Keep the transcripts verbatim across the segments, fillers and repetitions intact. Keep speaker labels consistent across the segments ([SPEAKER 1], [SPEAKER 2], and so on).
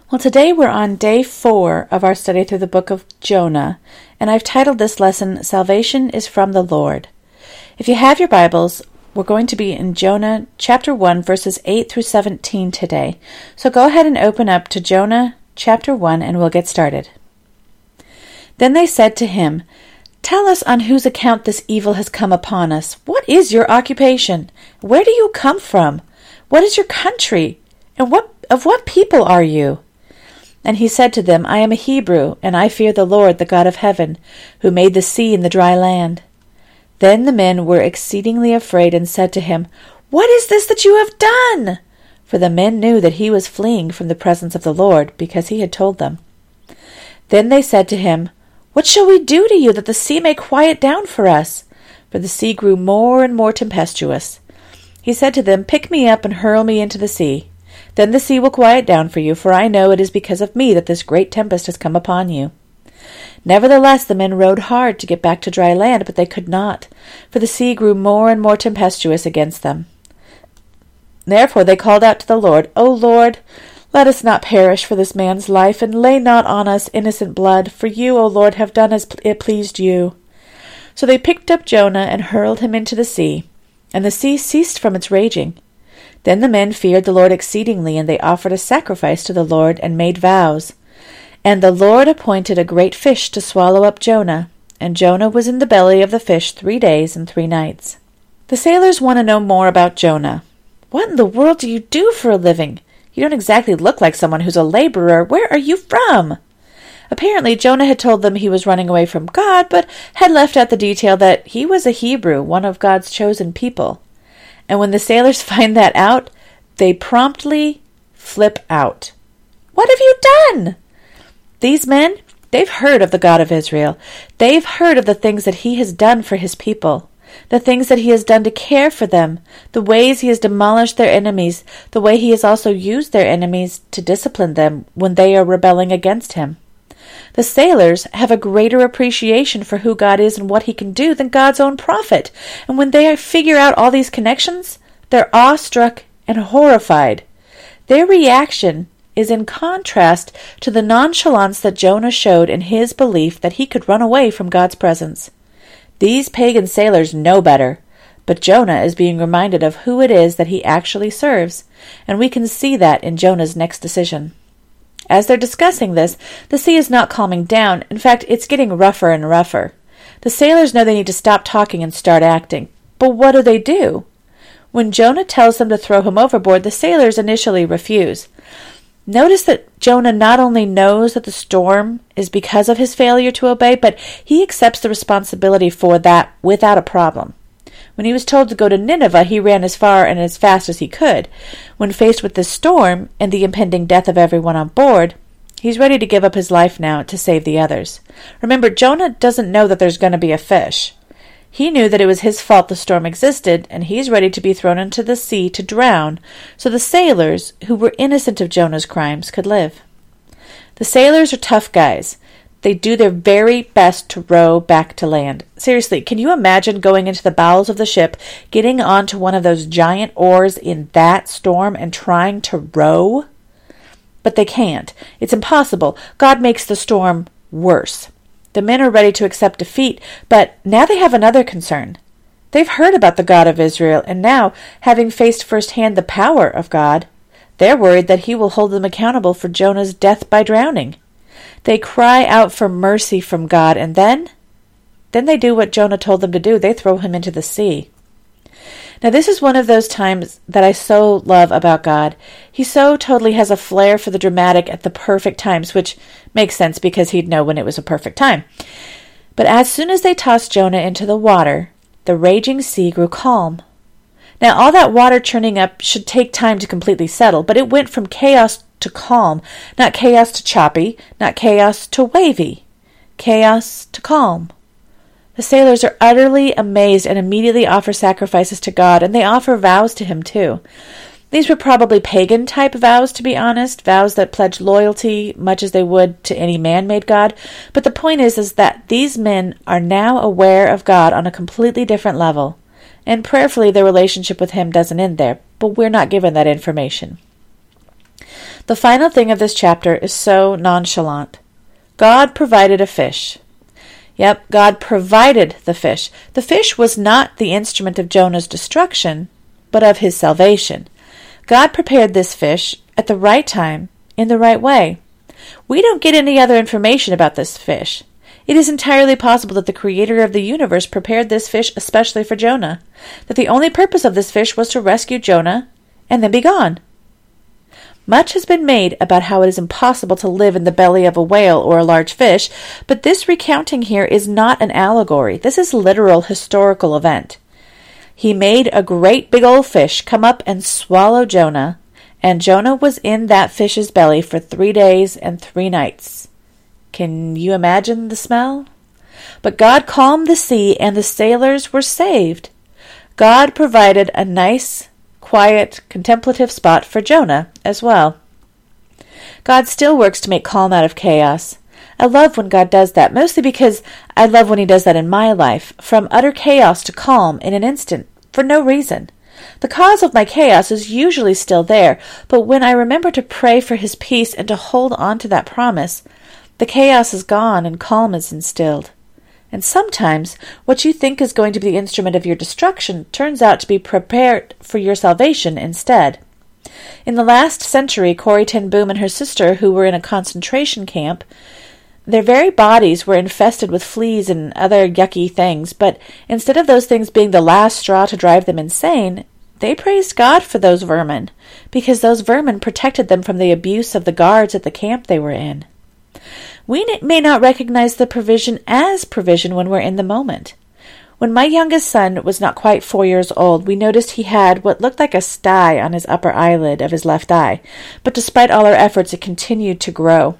[SPEAKER 1] Well, today we're on day four of our study through the book of Jonah, and I've titled this lesson, Salvation is from the Lord. If you have your Bibles, we're going to be in Jonah chapter one, verses eight through seventeen today. So go ahead and open up to Jonah chapter one, and we'll get started. Then they said to him, "Tell us on whose account this evil has come upon us. What is your occupation? Where do you come from? What is your country? And what of what people are you?" And he said to them, "I am a Hebrew, and I fear the Lord, the God of heaven, who made the sea and the dry land." Then the men were exceedingly afraid and said to him, "What is this that you have done?" For the men knew that he was fleeing from the presence of the Lord, because he had told them. Then they said to him, "What shall we do to you that the sea may quiet down for us?" For the sea grew more and more tempestuous. He said to them, "Pick me up and hurl me into the sea. Then the sea will quiet down for you, for I know it is because of me that this great tempest has come upon you." Nevertheless the men rowed hard to get back to dry land, but they could not, for the sea grew more and more tempestuous against them. Therefore they called out to the Lord, "O Lord, let us not perish for this man's life, and lay not on us innocent blood, for you, O Lord, have done as it pleased you." So they picked up Jonah and hurled him into the sea, and the sea ceased from its raging. Then the men feared the Lord exceedingly, and they offered a sacrifice to the Lord and made vows. And the Lord appointed a great fish to swallow up Jonah, and Jonah was in the belly of the fish three days and three nights. The sailors want to know more about Jonah. "What in the world do you do for a living? You don't exactly look like someone who's a laborer. Where are you from?" Apparently Jonah had told them he was running away from God, but had left out the detail that he was a Hebrew, one of God's chosen people. And when the sailors find that out, they promptly flip out. "What have you done?" These men, they've heard of the God of Israel. They've heard of the things that he has done for his people, the things that he has done to care for them, the ways he has demolished their enemies, the way he has also used their enemies to discipline them when they are rebelling against him. The sailors have a greater appreciation for who God is and what he can do than God's own prophet, and when they figure out all these connections, they're awestruck and horrified. Their reaction is in contrast to the nonchalance that Jonah showed in his belief that he could run away from God's presence. These pagan sailors know better, but Jonah is being reminded of who it is that he actually serves, and we can see that in Jonah's next decision. As they're discussing this, the sea is not calming down. In fact, it's getting rougher and rougher. The sailors know they need to stop talking and start acting. But what do they do? When Jonah tells them to throw him overboard, the sailors initially refuse. Notice that Jonah not only knows that the storm is because of his failure to obey, but he accepts the responsibility for that without a problem. When he was told to go to Nineveh, he ran as far and as fast as he could. When faced with this storm and the impending death of everyone on board, he's ready to give up his life now to save the others. Remember, Jonah doesn't know that there's going to be a fish. He knew that it was his fault the storm existed, and he's ready to be thrown into the sea to drown, so the sailors, who were innocent of Jonah's crimes, could live. The sailors are tough guys. They do their very best to row back to land. Seriously, can you imagine going into the bowels of the ship, getting onto one of those giant oars in that storm and trying to row? But they can't. It's impossible. God makes the storm worse. The men are ready to accept defeat, but now they have another concern. They've heard about the God of Israel, and now, having faced firsthand the power of God, they're worried that he will hold them accountable for Jonah's death by drowning. They cry out for mercy from God, and then, then they do what Jonah told them to do. They throw him into the sea. Now, this is one of those times that I so love about God. He so totally has a flair for the dramatic at the perfect times, which makes sense because he'd know when it was a perfect time. But as soon as they tossed Jonah into the water, the raging sea grew calm. Now, all that water churning up should take time to completely settle, but it went from chaos to calm, not chaos to choppy, not chaos to wavy, chaos to calm. The sailors are utterly amazed and immediately offer sacrifices to God, and they offer vows to him too. These were probably pagan-type vows, to be honest, vows that pledged loyalty much as they would to any man-made god. But the point is, is that these men are now aware of God on a completely different level, and prayerfully their relationship with him doesn't end there, but we're not given that information. The final thing of this chapter is so nonchalant. God provided a fish. Yep, God provided the fish. The fish was not the instrument of Jonah's destruction, but of his salvation. God prepared this fish at the right time, in the right way. We don't get any other information about this fish. It is entirely possible that the Creator of the universe prepared this fish especially for Jonah, that the only purpose of this fish was to rescue Jonah and then be gone. Much has been made about how it is impossible to live in the belly of a whale or a large fish, but this recounting here is not an allegory. This is a literal historical event. He made a great big old fish come up and swallow Jonah, and Jonah was in that fish's belly for three days and three nights. Can you imagine the smell? But God calmed the sea, and the sailors were saved. God provided a nice, quiet, contemplative spot for Jonah as well. God still works to make calm out of chaos. I love when God does that, mostly because I love when he does that in my life, from utter chaos to calm in an instant, for no reason. The cause of my chaos is usually still there, but when I remember to pray for his peace and to hold on to that promise, the chaos is gone and calm is instilled. And sometimes what you think is going to be the instrument of your destruction turns out to be prepared for your salvation instead. In the last century, Corrie ten Boom and her sister, who were in a concentration camp, their very bodies were infested with fleas and other yucky things, but instead of those things being the last straw to drive them insane, they praised God for those vermin, because those vermin protected them from the abuse of the guards at the camp they were in. We may not recognize the provision as provision when we're in the moment. When my youngest son was not quite four years old, we noticed he had what looked like a sty on his upper eyelid of his left eye, but despite all our efforts, it continued to grow.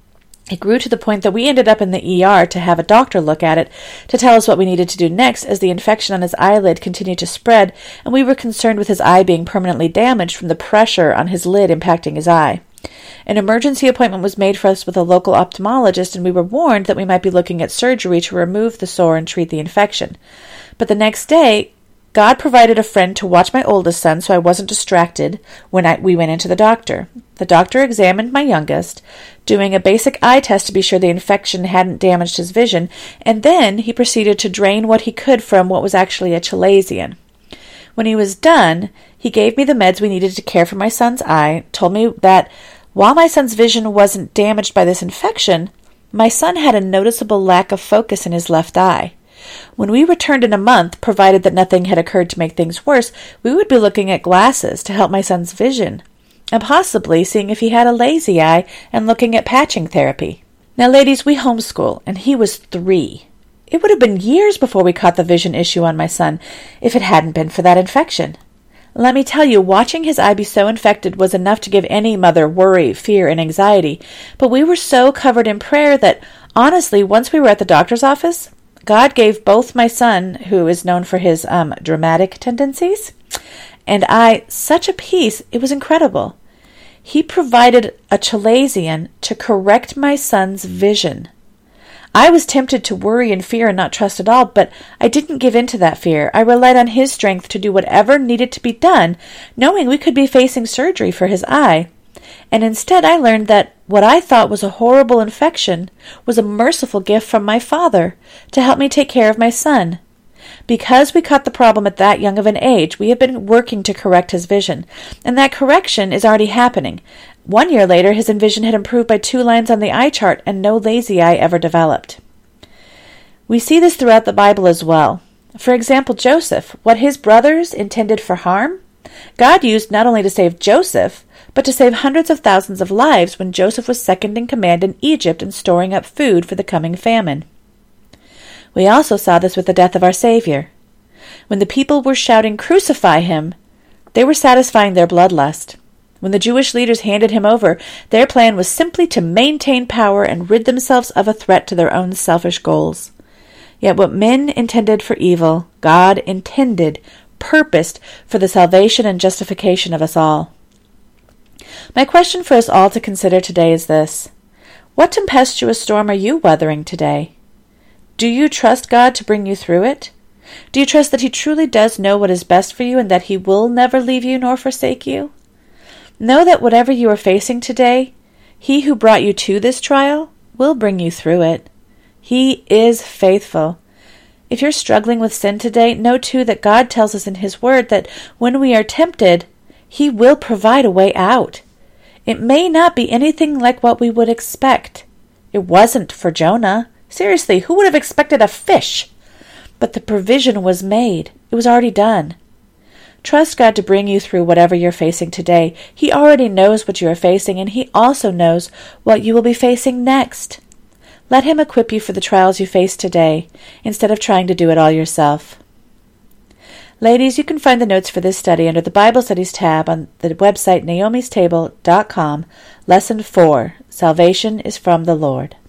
[SPEAKER 1] It grew to the point that we ended up in the E R to have a doctor look at it to tell us what we needed to do next, as the infection on his eyelid continued to spread, and we were concerned with his eye being permanently damaged from the pressure on his lid impacting his eye. An emergency appointment was made for us with a local ophthalmologist, and we were warned that we might be looking at surgery to remove the sore and treat the infection. But the next day, God provided a friend to watch my oldest son so I wasn't distracted when I, we went into the doctor. The doctor examined my youngest, doing a basic eye test to be sure the infection hadn't damaged his vision, and then he proceeded to drain what he could from what was actually a chalazion. When he was done, he gave me the meds we needed to care for my son's eye, told me that while my son's vision wasn't damaged by this infection, my son had a noticeable lack of focus in his left eye. When we returned in a month, provided that nothing had occurred to make things worse, we would be looking at glasses to help my son's vision, and possibly seeing if he had a lazy eye and looking at patching therapy. Now, ladies, we homeschool, and he was three. It would have been years before we caught the vision issue on my son if it hadn't been for that infection. Let me tell you, watching his eye be so infected was enough to give any mother worry, fear, and anxiety, but we were so covered in prayer that, honestly, once we were at the doctor's office, God gave both my son, who is known for his um, dramatic tendencies, and I such a peace, it was incredible. He provided a chalazion to correct my son's vision. I was tempted to worry and fear and not trust at all, but I didn't give in to that fear. I relied on his strength to do whatever needed to be done, knowing we could be facing surgery for his eye. And instead I learned that what I thought was a horrible infection was a merciful gift from my Father to help me take care of my son. Because we caught the problem at that young of an age, we have been working to correct his vision, and that correction is already happening. One year later, his vision had improved by two lines on the eye chart, and no lazy eye ever developed. We see this throughout the Bible as well. For example, Joseph, what his brothers intended for harm, God used not only to save Joseph, but to save hundreds of thousands of lives when Joseph was second in command in Egypt and storing up food for the coming famine. We also saw this with the death of our Savior. When the people were shouting, "Crucify him," they were satisfying their bloodlust. When the Jewish leaders handed him over, their plan was simply to maintain power and rid themselves of a threat to their own selfish goals. Yet what men intended for evil, God intended, purposed for the salvation and justification of us all. My question for us all to consider today is this: what tempestuous storm are you weathering today? Do you trust God to bring you through it? Do you trust that He truly does know what is best for you and that He will never leave you nor forsake you? Know that whatever you are facing today, He who brought you to this trial will bring you through it. He is faithful. If you're struggling with sin today, know too that God tells us in His Word that when we are tempted, He will provide a way out. It may not be anything like what we would expect. It wasn't for Jonah. Seriously, who would have expected a fish? But the provision was made. It was already done. Trust God to bring you through whatever you're facing today. He already knows what you are facing, and He also knows what you will be facing next. Let Him equip you for the trials you face today, instead of trying to do it all yourself. Ladies, you can find the notes for this study under the Bible Studies tab on the website naomis table dot com, Lesson four, Salvation is from the Lord.